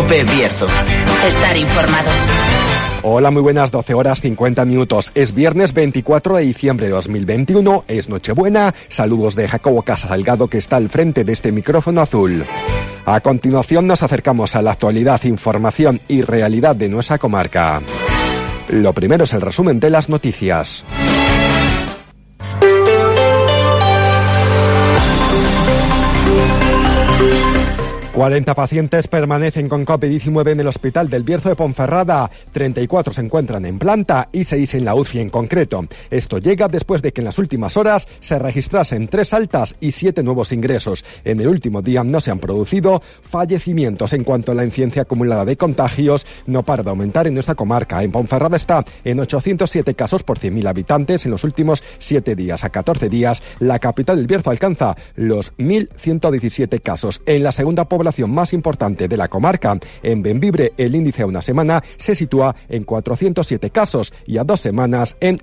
COPE Bierzo. Estar informado. Hola, muy buenas, 12 horas 50 minutos. Es viernes 24 de diciembre de 2021, es Nochebuena. Saludos de Jacobo Casa Salgado, que está al frente de este micrófono azul. A continuación nos acercamos a la actualidad, información y realidad de nuestra comarca. Lo primero es el resumen de las noticias. 40 pacientes permanecen con COVID-19 en el Hospital del Bierzo de Ponferrada, 34 se encuentran en planta y 6 en la UCI en concreto. Esto llega después de que en las últimas horas se registrasen 3 altas y 7 nuevos ingresos. En el último día no se han producido fallecimientos. En cuanto a la incidencia acumulada de contagios, no para de aumentar en nuestra comarca. En Ponferrada está en 807 casos por 100.000 habitantes en los últimos 7 días. A 14 días, la capital del Bierzo alcanza los 1.117 casos. En la segunda población más importante de la comarca, en Bembibre, el índice a una semana se sitúa en 407 casos y a 2 semanas en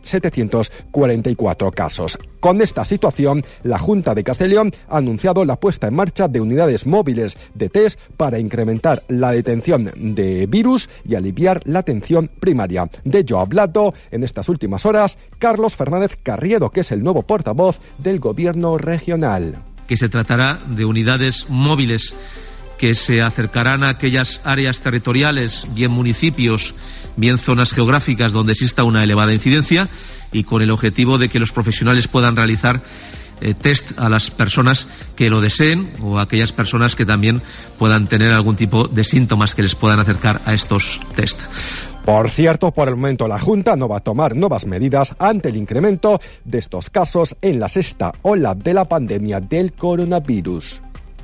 744 casos. Con esta situación, la Junta de Castellón ha anunciado la puesta en marcha de unidades móviles de test para incrementar la detención de virus y aliviar la atención primaria. De ello ha hablado en estas últimas horas Carlos Fernández Carriedo, que es el nuevo portavoz del Gobierno regional. Que se tratará de unidades móviles que se acercarán a aquellas áreas territoriales, bien municipios, bien zonas geográficas donde exista una elevada incidencia, y con el objetivo de que los profesionales puedan realizar test a las personas que lo deseen o a aquellas personas que también puedan tener algún tipo de síntomas que les puedan acercar a estos test. Por cierto, por el momento la Junta no va a tomar nuevas medidas ante el incremento de estos casos en la sexta ola de la pandemia del coronavirus.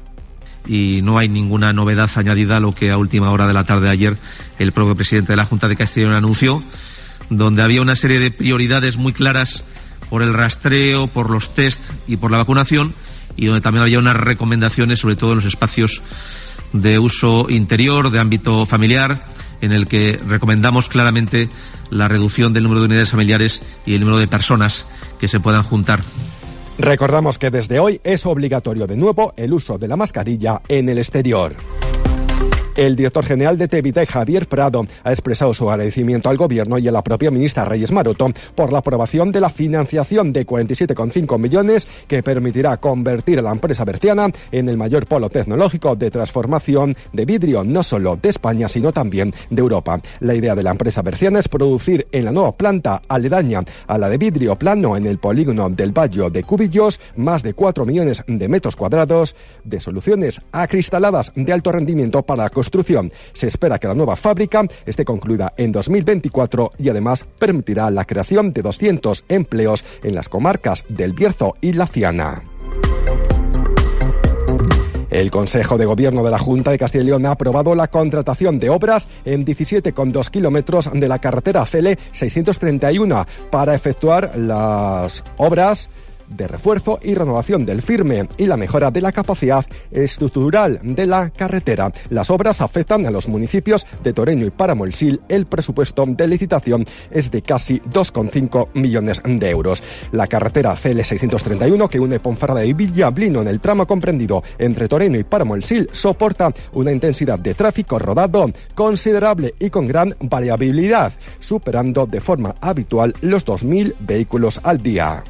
Y no hay ninguna novedad añadida a lo que a última hora de la tarde de ayer el propio presidente de la Junta de Castellón anunció, donde había una serie de prioridades muy claras por el rastreo, por los test y por la vacunación, y donde también había unas recomendaciones, sobre todo en los espacios de uso interior, de ámbito familiar, en el que recomendamos claramente la reducción del número de unidades familiares y el número de personas que se puedan juntar. Recordamos que desde hoy es obligatorio de nuevo el uso de la mascarilla en el exterior. El director general de Tevita, Javier Prado, ha expresado su agradecimiento al Gobierno y a la propia ministra Reyes Maroto por la aprobación de la financiación de 47,5 millones que permitirá convertir a la empresa berciana en el mayor polo tecnológico de transformación de vidrio, no solo de España, sino también de Europa. La idea de la empresa berciana es producir en la nueva planta aledaña a la de vidrio plano en el polígono del Valle de Cubillos más de 4 millones de metros cuadrados de soluciones acristaladas de alto rendimiento para la construcción. Se espera que la nueva fábrica esté concluida en 2024 y además permitirá la creación de 200 empleos en las comarcas del Bierzo y La Ciana. El Consejo de Gobierno de la Junta de Castilla y León ha aprobado la contratación de obras en 17,2 kilómetros de la carretera CL 631 para efectuar las obras de refuerzo y renovación del firme y la mejora de la capacidad estructural de la carretera. Las obras afectan a los municipios de Toreño y Paramolsil. El presupuesto de licitación es de casi 2,5 millones de euros. La carretera CL 631, que une Ponferrada y Villablino en el tramo comprendido entre Toreño y Paramolsil, soporta una intensidad de tráfico rodado considerable y con gran variabilidad, superando de forma habitual los 2.000 vehículos al día.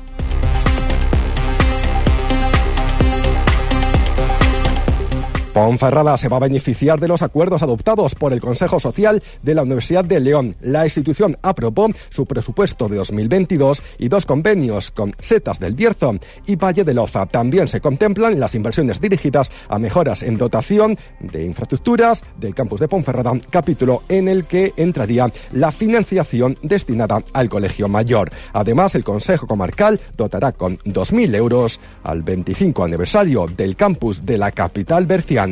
Ponferrada se va a beneficiar de los acuerdos adoptados por el Consejo Social de la Universidad de León. La institución aprobó su presupuesto de 2022 y 2 convenios con Setas del Bierzo y Valle de Loza. También se contemplan las inversiones dirigidas a mejoras en dotación de infraestructuras del campus de Ponferrada, capítulo en el que entraría la financiación destinada al Colegio Mayor. Además, el Consejo Comarcal dotará con 2.000 euros al 25 aniversario del campus de la capital berciana.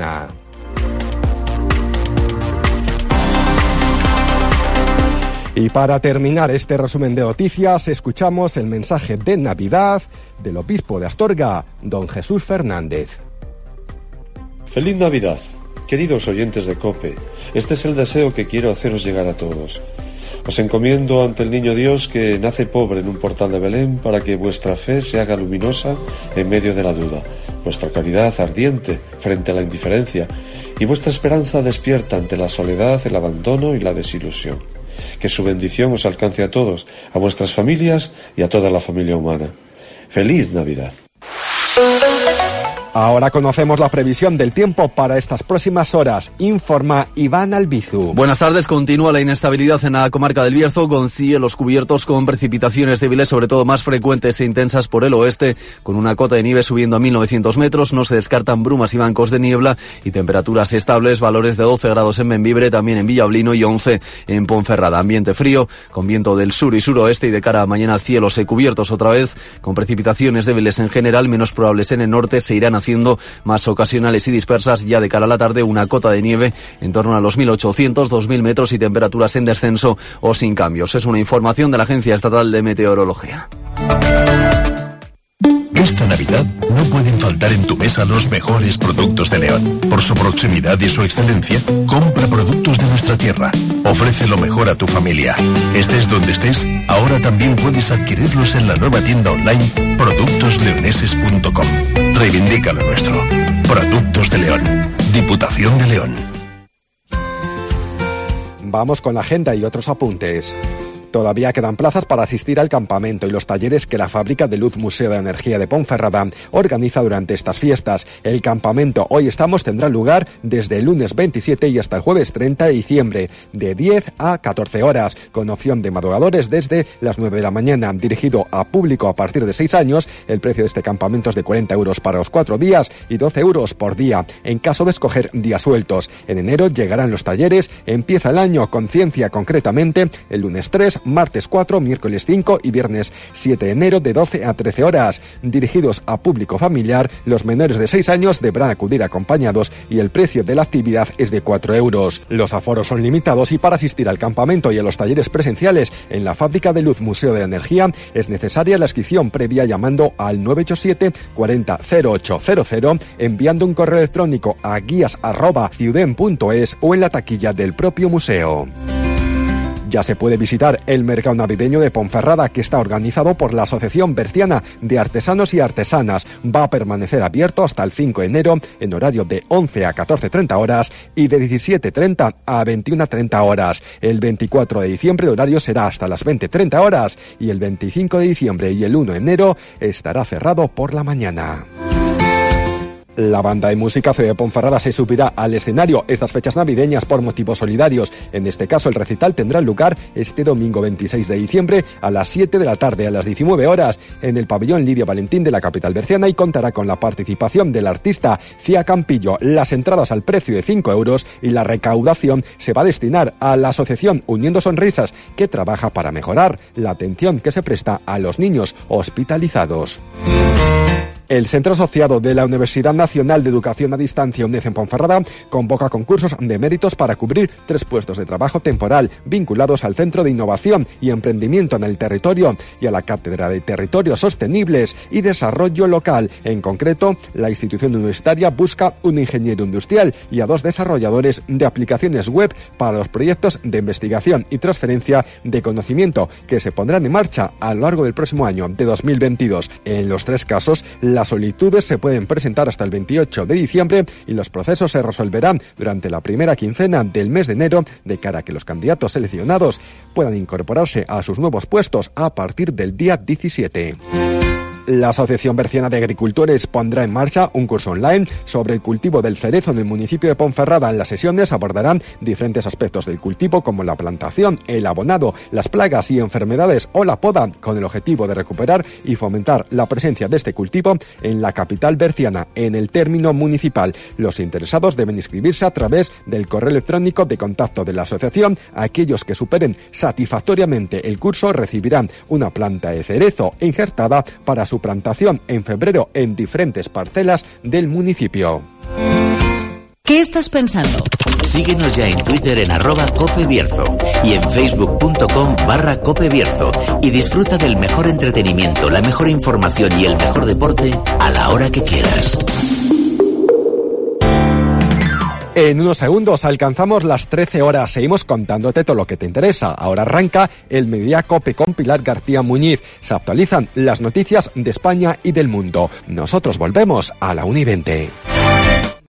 Y para terminar este resumen de noticias, escuchamos el mensaje de Navidad del obispo de Astorga, don Jesús Fernández. Feliz Navidad, queridos oyentes de COPE. Este es el deseo que quiero haceros llegar a todos. Os encomiendo ante el Niño Dios que nace pobre en un portal de Belén para que vuestra fe se haga luminosa en medio de la duda. vuestra caridad ardiente frente a la indiferencia y vuestra esperanza despierta ante la soledad, el abandono y la desilusión. Que su bendición os alcance a todos, a vuestras familias y a toda la familia humana. ¡Feliz Navidad! Ahora conocemos la previsión del tiempo para estas próximas horas. Informa Iván Albizu. Buenas tardes. Continúa la inestabilidad en la comarca del Bierzo, con cielos cubiertos con precipitaciones débiles, sobre todo más frecuentes e intensas por el oeste, con una cota de nieve subiendo a 1.900 metros. No se descartan brumas y bancos de niebla y temperaturas estables, valores de 12 grados en Bembibre, también en Villablino, y 11 en Ponferrada. Ambiente frío, con viento del sur y suroeste, y de cara a mañana cielos cubiertos otra vez, con precipitaciones débiles en general, menos probables en el norte, se irán haciendo más ocasionales y dispersas. Ya de cara a la tarde, una cota de nieve en torno a los 1.800, 2.000 metros y temperaturas en descenso o sin cambios. Es una información de la Agencia Estatal de Meteorología. Esta Navidad no pueden faltar en tu mesa los mejores productos de León. Por su proximidad y su excelencia, compra productos de nuestra tierra. Ofrece lo mejor a tu familia. Estés donde estés, ahora también puedes adquirirlos en la nueva tienda online productosleoneses.com. Reivindica lo nuestro. Productos de León. Diputación de León. Vamos con la agenda y otros apuntes. Todavía quedan plazas para asistir al campamento y los talleres que la Fábrica de Luz Museo de Energía de Ponferrada organiza durante estas fiestas. El campamento Hoy Estamos tendrá lugar desde el lunes 27 y hasta el jueves 30 de diciembre, de 10 a 14 horas, con opción de madrugadores desde las 9 de la mañana. Dirigido a público a partir de 6 años, el precio de este campamento es de 40 euros para los 4 días y 12 euros por día, en caso de escoger días sueltos. En enero llegarán los talleres. Empieza el año con ciencia, concretamente el lunes 3, martes 4, miércoles 5 y viernes 7 de enero de 12 a 13 horas. Dirigidos a público familiar, los menores de 6 años deberán acudir acompañados y el precio de la actividad es de 4 euros. Los aforos son limitados y para asistir al campamento y a los talleres presenciales en la Fábrica de Luz Museo de Energía es necesaria la inscripción previa llamando al 987 40 0800, enviando un correo electrónico a guías@ciuden.es o en la taquilla del propio museo. Ya se puede visitar el mercado navideño de Ponferrada, que está organizado por la Asociación Berciana de Artesanos y Artesanas. Va a permanecer abierto hasta el 5 de enero en horario de 11 a 14:30 horas y de 17:30 a 21:30 horas. El 24 de diciembre el horario será hasta las 20:30 horas y el 25 de diciembre y el 1 de enero estará cerrado por la mañana. La banda de música COE de Ponferrada se subirá al escenario estas fechas navideñas por motivos solidarios. En este caso, el recital tendrá lugar este domingo 26 de diciembre a las 7 de la tarde a las 19 horas en el pabellón Lidia Valentín de la capital berciana y contará con la participación del artista Cia Campillo. Las entradas al precio de 5 euros y la recaudación se va a destinar a la asociación Uniendo Sonrisas, que trabaja para mejorar la atención que se presta a los niños hospitalizados. El Centro Asociado de la Universidad Nacional de Educación a Distancia, UNED en Ponferrada, convoca concursos de méritos para cubrir 3 puestos de trabajo temporal vinculados al Centro de Innovación y Emprendimiento en el Territorio y a la Cátedra de Territorios Sostenibles y Desarrollo Local. En concreto, la institución universitaria busca un ingeniero industrial y a 2 desarrolladores de aplicaciones web para los proyectos de investigación y transferencia de conocimiento que se pondrán en marcha a lo largo del próximo año de 2022. En los 3 casos, las solicitudes se pueden presentar hasta el 28 de diciembre y los procesos se resolverán durante la primera quincena del mes de enero, de cara a que los candidatos seleccionados puedan incorporarse a sus nuevos puestos a partir del día 17. La Asociación Berciana de Agricultores pondrá en marcha un curso online sobre el cultivo del cerezo en el municipio de Ponferrada. En las sesiones abordarán diferentes aspectos del cultivo como la plantación, el abonado, las plagas y enfermedades o la poda, con el objetivo de recuperar y fomentar la presencia de este cultivo en la capital berciana, en el término municipal. Los interesados deben inscribirse a través del correo electrónico de contacto de la asociación. Aquellos que superen satisfactoriamente el curso recibirán una planta de cerezo injertada para su plantación en febrero en diferentes parcelas del municipio. ¿Qué estás pensando? Síguenos ya en Twitter en @copebierzo y en facebook.com/copebierzo y disfruta del mejor entretenimiento, la mejor información y el mejor deporte a la hora que quieras. En unos segundos alcanzamos las 13 horas. Seguimos contándote todo lo que te interesa. Ahora arranca el Mediodía COPE con Pilar García Muñiz. Se actualizan las noticias de España y del mundo. Nosotros volvemos a la 1:20.